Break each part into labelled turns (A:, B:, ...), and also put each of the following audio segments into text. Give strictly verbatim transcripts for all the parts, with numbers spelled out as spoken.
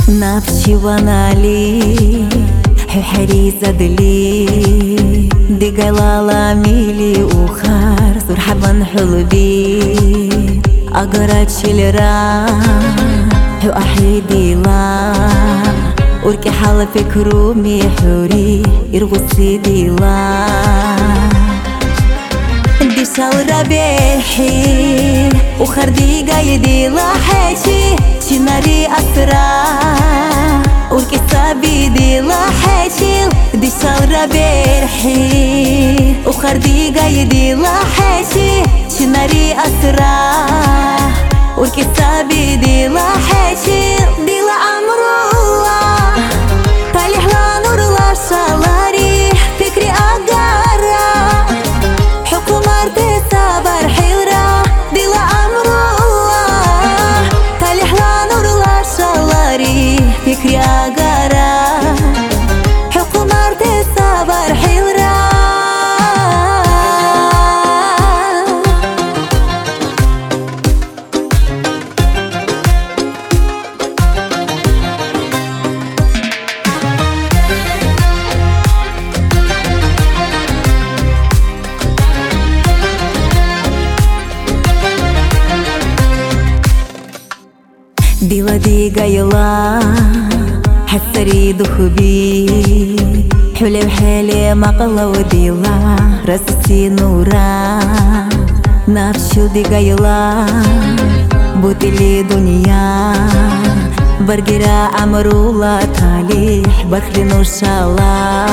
A: نفسي وانا لي حري زدلي دي قلالا ميلي وخار مرحبا حلبي أقرأت شلرا حو أحيدي لا وركي حال فكرو ميحوري يرغسي دي لا دي شاورا بيحي وخردي قايدي لا حيشي شناري أسرا وركي سابي دي لا حيشي دي شاورا بيحي وخردي قايدي لا حيشي شناري أسرا وركي سابي دي لا حيشي دي لا أمرولا طالح لا نور لا شالاري فكري أقارا حكومة تصبر حيرة دي لا أمرولا طالح لا نور لا شالاري فكري أقارا حكومة تصبر حيرة ديلا دي قايلا حسري دخبي حولي وحالي مقلا وديلا راسسي نورا نفشو دي قايلا بوتلي دنيا برقرا أمرولا تاليح برخلي نور شالا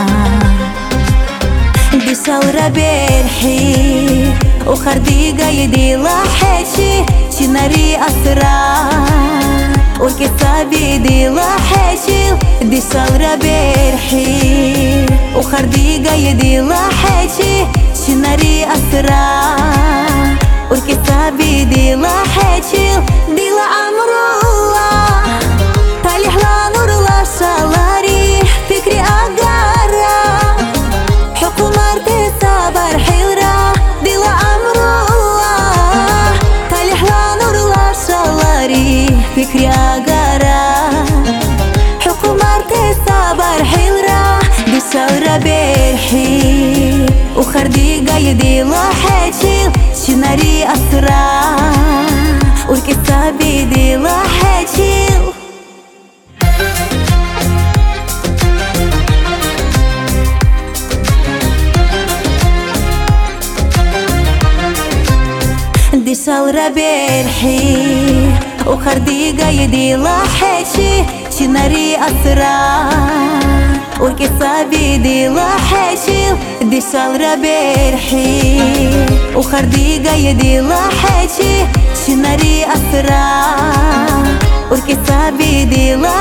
A: دي شاورا بيرحي وخردي قايدي لا حيشي شناري أسرا وركي سابي دي لا حيشي دي شاورا بيرحي وخردي قايدي لا حيشي شناري أسرا وركي سابي دي لا حيشي دي لا أمرولا طالح لا نور لا شالاري فكري أقارا حكومة تصبر حيرة دي لا أمرولا طالح لا نور لا شالاري فكري أقارا حكومة تصبر حيرة دي شاورا بيرحي وخردي قايدي لا حيشي شناري أسرا وركي سابي دي لا حيشي دي شاورا بيرحي وخردي قايدي لا حيشي شناري أسرا وركي سابي دي لا حيشي دي شاورا بيرحي وخردي قايدي لا حيشي شناري أسرا وركي سابي دي لا